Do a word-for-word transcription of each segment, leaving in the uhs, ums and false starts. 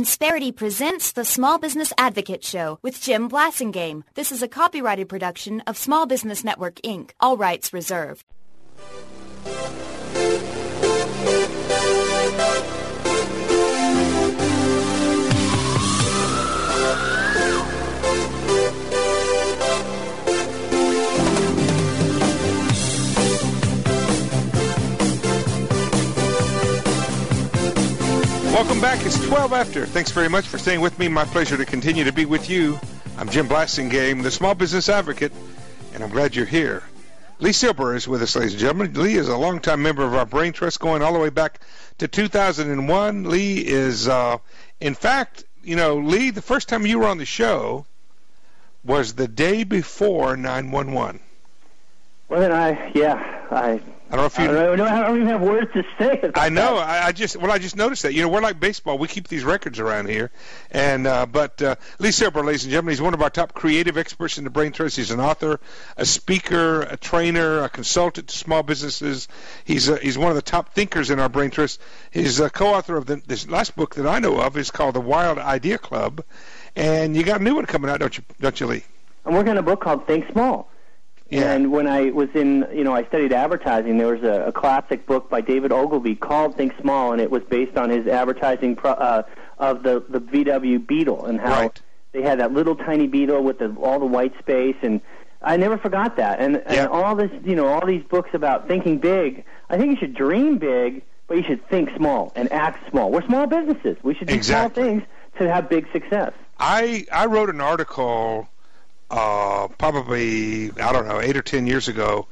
Insperity presents the Small Business Advocate Show with Jim Blasingame. This is a copyrighted production of Small Business Network, Incorporated. All rights reserved. Welcome back. It's twelve after. Thanks very much for staying with me. My pleasure to continue to be with you. I'm Jim Blasingame, the Small Business Advocate, and I'm glad you're here. Lee Silber is with us, ladies and gentlemen. Lee is a longtime member of our Brain Trust, going all the way back to two thousand one. Lee is, uh, in fact, you know, Lee, the first time you were on the show was the day before nine one one. Well, then I, yeah, I... I don't know if you. I don't, know, I don't even have words to say about I know. that. I, I just well, I just noticed that. You know, we're like baseball. We keep these records around here, and uh, but uh, Lee Silber, ladies and gentlemen, he's one of our top creative experts in the Brain Trust. He's an author, a speaker, a trainer, a consultant to small businesses. He's a, he's one of the top thinkers in our Brain Trust. He's a co-author of the, this last book that I know of is called The Wild Idea Club, and you got a new one coming out, don't you? Don't you, Lee? I'm working on a book called Think Small. Yeah. And when I was in, you know, I studied advertising, there was a, a classic book by David Ogilvy called Think Small, and it was based on his advertising pro, uh, of the, the V W Beetle and how right. they had that little tiny beetle with the, all the white space, and I never forgot that. And, and yeah. all this, you know, all these books about thinking big, I think you should dream big, but you should think small and act small. We're small businesses. We should do exactly. small things to have big success. I I wrote an article Uh, probably, I don't know, eight or ten years ago,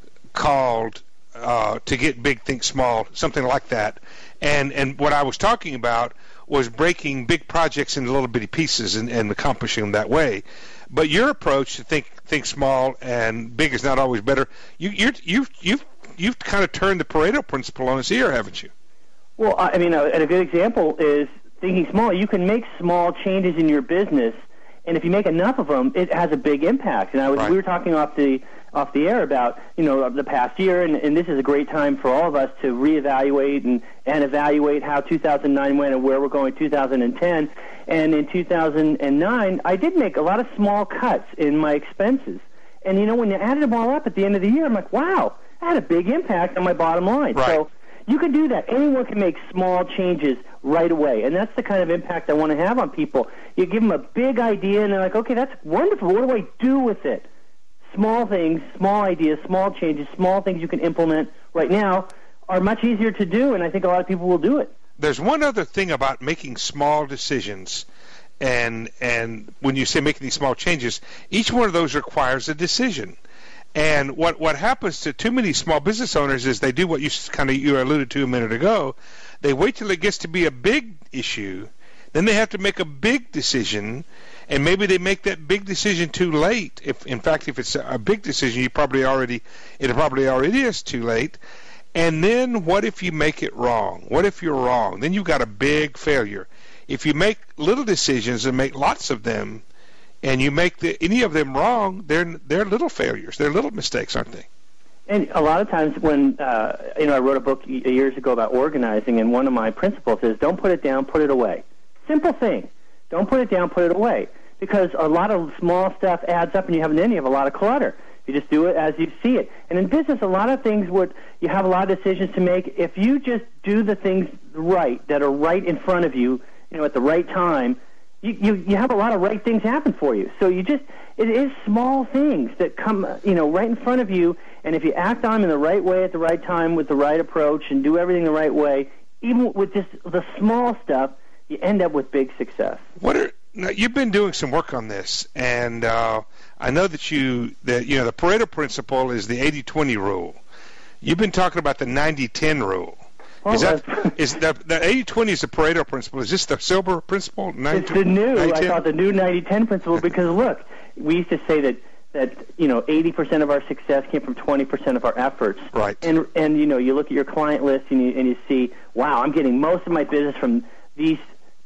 called uh, To Get Big, Think Small, something like that. And and what I was talking about was breaking big projects into little bitty pieces and, and accomplishing them that way. But your approach to think think small and big is not always better. You you're, you've you've you've kind of turned the Pareto principle on its ear, haven't you? Well, I mean, a, a good example is thinking small. You can make small changes in your business, and if you make enough of them, it has a big impact. And I was, right. we were talking off the off the air about, you know, the past year, and, and this is a great time for all of us to reevaluate and, and evaluate how two thousand nine went and where we're going two thousand ten. And in two thousand nine, I did make a lot of small cuts in my expenses. And, you know, when you added them all up at the end of the year, I'm like, wow, that had a big impact on my bottom line. Right. So you can do that. Anyone can make small changes right away, and that's the kind of impact I want to have on people. You give them a big idea, and they're like, okay, that's wonderful. What do I do with it? Small things, small ideas, small changes, small things you can implement right now are much easier to do, and I think a lot of people will do it. There's one other thing about making small decisions, and and when you say making these small changes, each one of those requires a decision. And what, what happens to too many small business owners is they do what you kind of you alluded to a minute ago. They wait till it gets to be a big issue, then they have to make a big decision, and maybe they make that big decision too late. If in fact, if it's a big decision, you probably already it probably already is too late. And then what if you make it wrong? What if you're wrong? Then you've got a big failure. If you make little decisions and make lots of them, and you make the, any of them wrong, they're they're little failures. They're little mistakes, aren't they? And a lot of times when, uh, you know, I wrote a book years ago about organizing, and one of my principles is don't put it down, put it away. Simple thing. Don't put it down, put it away. Because a lot of small stuff adds up, and you have, then you have a lot of clutter. You just do it as you see it. And in business, a lot of things would, you have a lot of decisions to make. If you just do the things right that are right in front of you, you know, at the right time, You, you you have a lot of right things happen for you. So you just, it is small things that come, you know, right in front of you, and if you act on them in the right way at the right time with the right approach and do everything the right way, even with just the small stuff, you end up with big success. What are, now you've been doing some work on this, and uh, I know that you, that you know, the Pareto principle is the eighty twenty rule. You've been talking about the ninety ten rule. Well, is that is the the eighty twenty is the Pareto principle? Is this the Silber principle? It's the new. I thought the new ninety ten principle, because look, we used to say that that you know eighty percent of our success came from twenty percent of our efforts. Right. And and you know you look at your client list and you and you see, wow, I'm getting most of my business from these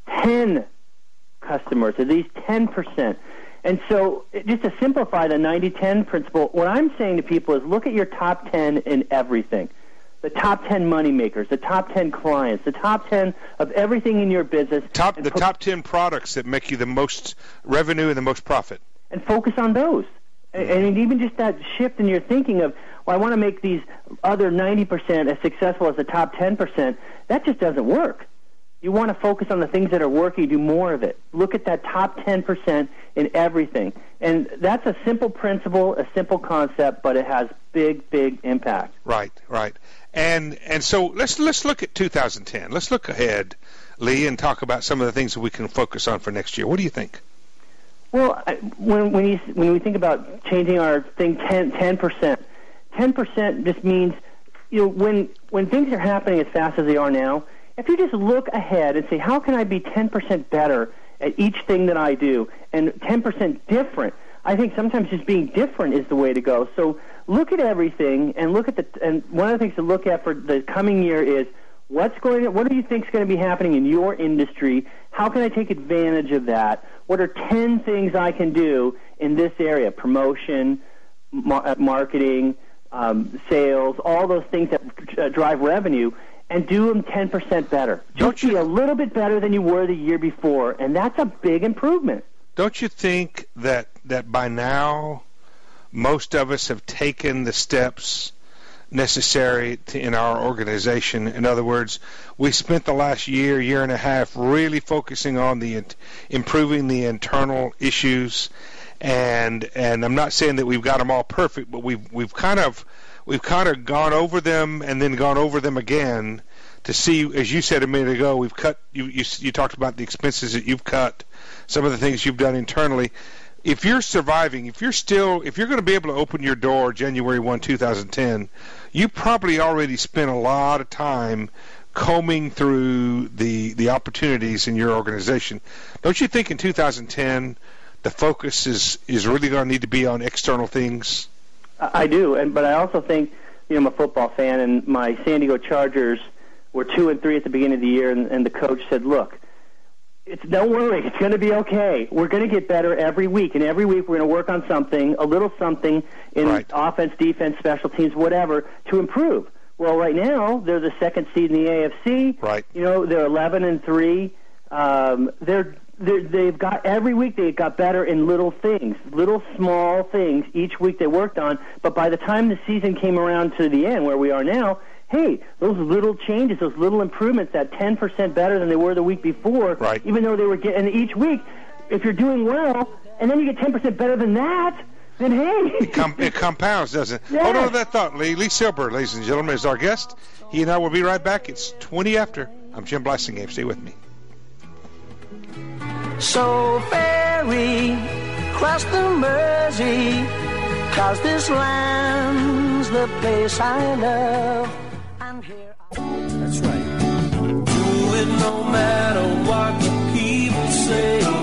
ten customers, or these ten percent. And so, just to simplify the ninety ten principle, what I'm saying to people is look at your top ten in everything. the top ten money makers, the top ten clients, the top ten of everything in your business. Top the fo- top ten products that make you the most revenue and the most profit. And focus on those. Mm-hmm. And, and even just that shift in your thinking of, well, I want to make these other ninety percent as successful as the top ten percent, that just doesn't work. You want to focus on the things that are working, do more of it. Look at that top ten percent in everything. And that's a simple principle, a simple concept, but it has big, big impact. Right, right. And and so let's let's look at two thousand ten. Let's look ahead, Lee, and talk about some of the things that we can focus on for next year. What do you think? Well, I, when when you when we think about changing our thing ten percent, ten percent just means, you know, when when things are happening as fast as they are now, if you just look ahead and say, how can I be ten percent better at each thing that I do, and ten percent different, I think sometimes just being different is the way to go. So look at everything and look at the, and one of the things to look at for the coming year is what's going to, what do you think is going to be happening in your industry? How can I take advantage of that? What are ten things I can do in this area? Promotion, mar- marketing, um, sales, all those things that uh, drive revenue, and do them ten percent better. Just be a little bit better than you were the year before, and that's a big improvement. Don't you think that, that by now most of us have taken the steps necessary to, in our organization? In other words, we spent the last year, year and a half really focusing on the improving the internal issues, and and I'm not saying that we've got them all perfect, but we've we've kind of we've kind of gone over them and then gone over them again to see, as you said a minute ago, we've cut. You you, you talked about the expenses that you've cut, some of the things you've done internally. If you're surviving, if you're still, if you're going to be able to open your door January first, two thousand ten, you probably already spent a lot of time combing through the the opportunities in your organization. Don't you think in two thousand ten the focus is, is really going to need to be on external things? I do, and but I also think, you know, I'm a football fan, and my San Diego Chargers were two and three at the beginning of the year, and, and the coach said, look, It's, don't worry, it's going to be okay. We're going to get better every week, and every week we're going to work on something, a little something in right. offense, defense, special teams, whatever, to improve. Well, right now they're the second seed in the A F C. Right. You know, they're eleven and three. Um, they're, they're they've got every week they got better in little things, little small things each week they worked on. But by the time the season came around to the end, where we are now, hey, those little changes, those little improvements, that ten percent better than they were the week before, right. even though they were getting, and each week, if you're doing well, and then you get ten percent better than that, then hey. It, com- it compounds, doesn't it? Yes. Hold on to that thought, Lee. Lee Silber, ladies and gentlemen, is our guest. He and I will be right back. It's twenty after. I'm Jim Blasingame. Stay with me. So ferry, cross the Mersey, 'cause this land's the place I love. That's right. Do it no matter what the people say. No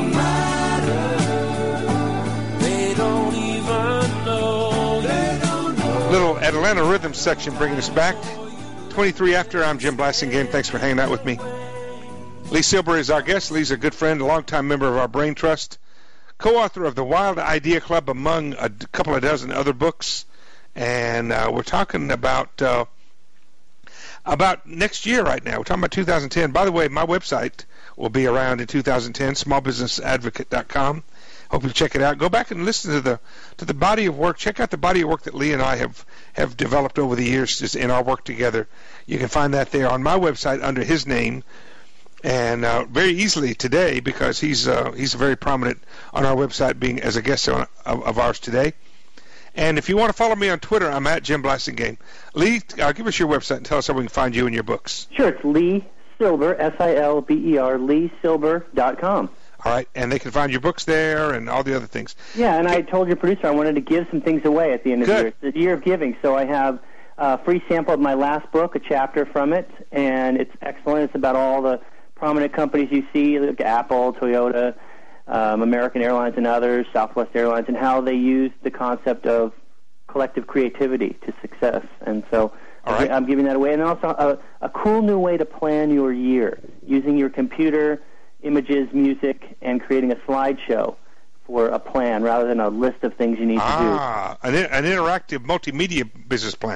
matter. They don't even know. They don't know. Little Atlanta Rhythm section bringing us back. twenty-three after. I'm Jim Blasingame. Thanks for hanging out with me. Lee Silber is our guest. Lee's a good friend, a longtime member of our Brain Trust, co-author of the Wild Idea Club, among a couple of dozen other books. And uh, we're talking about... Uh, About next year right now. We're talking about two thousand ten. By the way, my website will be around in two thousand ten, small business advocate dot com. Hope you check it out. Go back and listen to the to the body of work. Check out the body of work that Lee and I have, have developed over the years just in our work together. You can find that there on my website under his name, and uh, very easily today because he's uh, he's very prominent on our website, being as a guest on, of, of ours today. And if you want to follow me on Twitter, I'm at Jim Blasingame. Lee, uh, give us your website and tell us how we can find you and your books. Sure, it's Lee Silber, S I L B E R, lee silber dot com. All right, and they can find your books there and all the other things. Yeah, and I told your producer I wanted to give some things away at the end of Good. the year. It's the year of giving, so I have a free sample of my last book, a chapter from it, and it's excellent. It's about all the prominent companies you see, like Apple, Toyota, Um, American Airlines and others, Southwest Airlines, and how they use the concept of collective creativity to success. And so All right. I'm giving that away. And also a, a cool new way to plan your year, using your computer, images, music, and creating a slideshow for a plan rather than a list of things you need ah, to do. Ah, an, an interactive multimedia business plan. Yeah.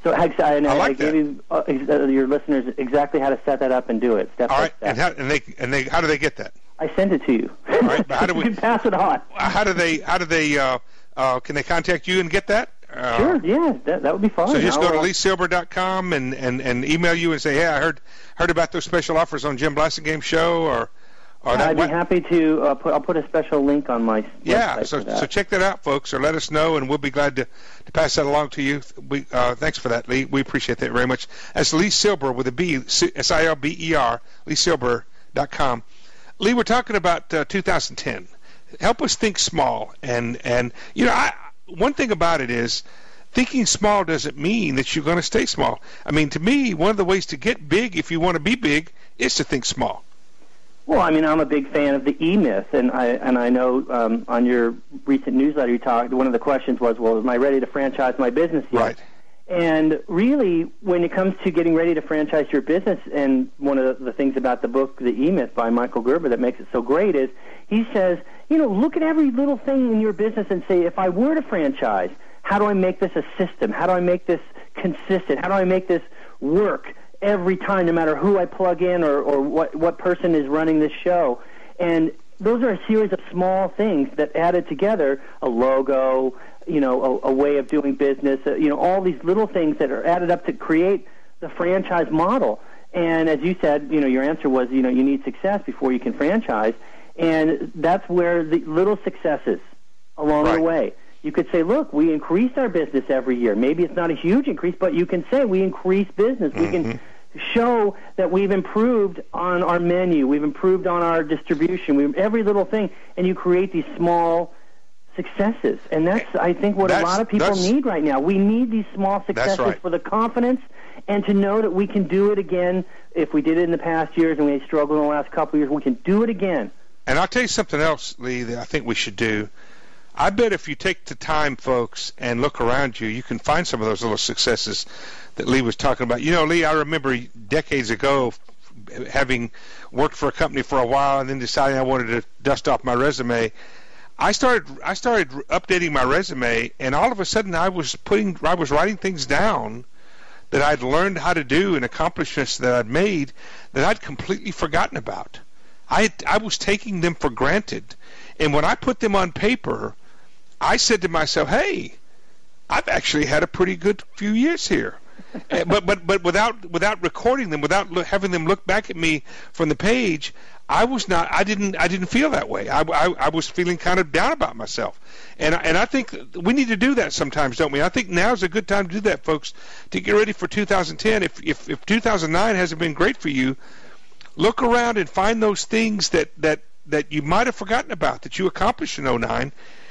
So I, I, I like I gave you, uh, your listeners exactly how to set that up and do it. Step All by right, step. and how and they and they how do they get that? I send it to you. All right, but how do we you can pass it on? How do they how do they uh, uh, can they contact you and get that? Uh, Sure, yeah, that, that would be fine. So just go to I'll, lee silber dot com and, and, and email you and say, hey, I heard heard about those special offers on Jim Blasingame show, or or that. I'd be what? happy to uh, put. I'll put a special link on my. Yeah, website so for that. so check that out, folks, or let us know, and we'll be glad to, to pass that along to you. We uh, thanks for that, Lee. We appreciate that very much. That's Lee Silber with a B, S I L B E R, lee silber dot com. Lee, we're talking about uh, two thousand ten. Help us think small, and and you know, I, one thing about it is, thinking small doesn't mean that you're going to stay small. I mean, to me, one of the ways to get big, if you want to be big, is to think small. Well, I mean, I'm a big fan of the E-Myth, and I and I know um, on your recent newsletter you talked. One of the questions was, "Well, am I ready to franchise my business yet?" Right. And really, when it comes to getting ready to franchise your business, and one of the, the things about the book, The E-Myth by Michael Gerber, that makes it so great is he says, you know, look at every little thing in your business and say, if I were to franchise, how do I make this a system? How do I make this consistent? How do I make this work every time, no matter who I plug in or, or what, what person is running this show? And those are a series of small things that added together, a logo, you know, a, a way of doing business, uh, you know, all these little things that are added up to create the franchise model. And as you said, you know, your answer was, you know, you need success before you can franchise. And that's where the little successes along Right. the way. You could say, look, we increased our business every year. Maybe it's not a huge increase, but you can say we increased business. Mm-hmm. We can show that we've improved on our menu. We've improved on our distribution. We every little thing, and you create these small successes. And that's, I think, what That's- a lot of people that's- need right now. We need these small successes right. for the confidence and to know that we can do it again. If we did it in the past years and we struggled in the last couple of years, we can do it again. And I'll tell you something else, Lee, that I think we should do. I bet if you take the time, folks, and look around you, you can find some of those little successes that Lee was talking about. You know, Lee, I remember decades ago having worked for a company for a while and then deciding I wanted to dust off my resume. I started I started updating my resume, and all of a sudden I was putting I was writing things down that I'd learned how to do and accomplishments that I'd made that I'd completely forgotten about. I I was taking them for granted, and when I put them on paper, I said to myself, "Hey, I've actually had a pretty good few years here." but but but without without recording them, without lo- having them look back at me from the page, I was not. I didn't. I didn't feel that way. I, I, I was feeling kind of down about myself, and and I think we need to do that sometimes, don't we? I think now's a good time to do that, folks, to get ready for two thousand ten. If if if two thousand nine hasn't been great for you, look around and find those things that that that you might have forgotten about that you accomplished in oh nine,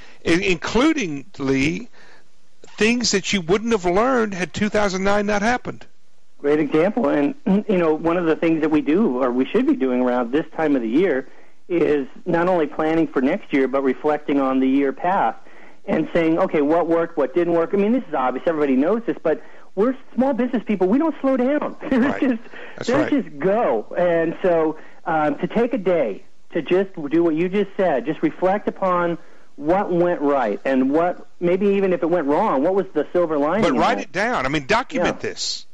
including, Lee, things that you wouldn't have learned had two thousand nine not happened. Great example. And, you know, one of the things that we do, or we should be doing around this time of the year, is not only planning for next year, but reflecting on the year past and saying, okay, what worked, what didn't work. I mean, this is obvious. Everybody knows this, but we're small business people. We don't slow down. There's Right. just, That's there's right. just go. And so um, to take a day to just do what you just said, just reflect upon what went right and what, maybe even if it went wrong, what was the silver lining? But in write that? it down. I mean, document Yeah. this.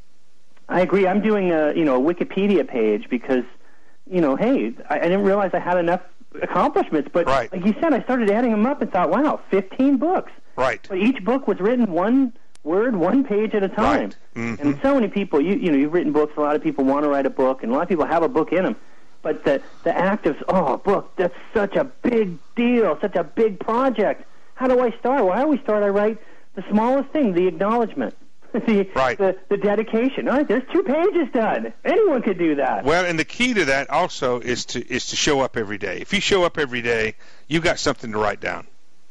I agree. I'm doing a you know a Wikipedia page because you know hey I, I didn't realize I had enough accomplishments. But Right. like you said, I started adding them up and thought, wow, fifteen books. Right. But each book was written one word, one page at a time. Right. Mhm. And so many people, you you know, you've written books. A lot of people want to write a book, and a lot of people have a book in them. But the the act of oh, a book, that's such a big deal, such a big project. How do I start? Well, I always start. I write the smallest thing, the acknowledgement. the, Right. the the dedication. All right, there's two pages done. Anyone could do that. Well, and the key to that also is to is to show up every day. If you show up every day, you got something to write down.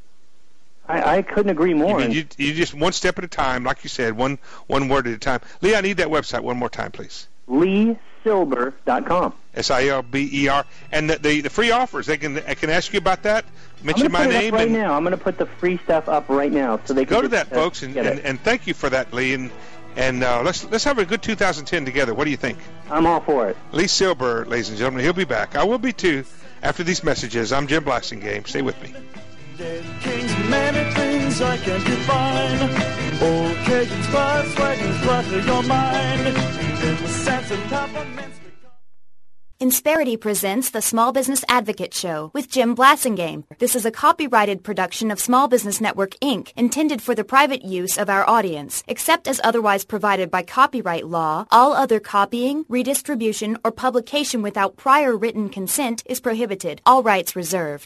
I, I couldn't agree more. I mean, you, you just one step at a time, like you said, one one word at a time. Lee, I need that website one more time, please. lee silber dot com. S I L B E R. And the, the the free offers, they can I can ask you about that. Mention I'm my gonna put it name up right and now. I'm going to put the free stuff up right now, so they can go to just, that, uh, folks, and, get and, it. and thank you for that, Lee. And and uh, let's let's have a good two thousand ten together. What do you think? I'm all for it. Lee Silber, ladies and gentlemen, he'll be back. I will be too after these messages. I'm Jim Blasingame. Stay with me. Dead kings, many things I can't define. Okay, plus, Wagons, clutter your mind. In the sense of compliments. Insperity presents the Small Business Advocate Show with Jim Blasingame. This is a copyrighted production of Small Business Network, Incorporated, intended for the private use of our audience. Except as otherwise provided by copyright law, all other copying, redistribution, or publication without prior written consent is prohibited. All rights reserved.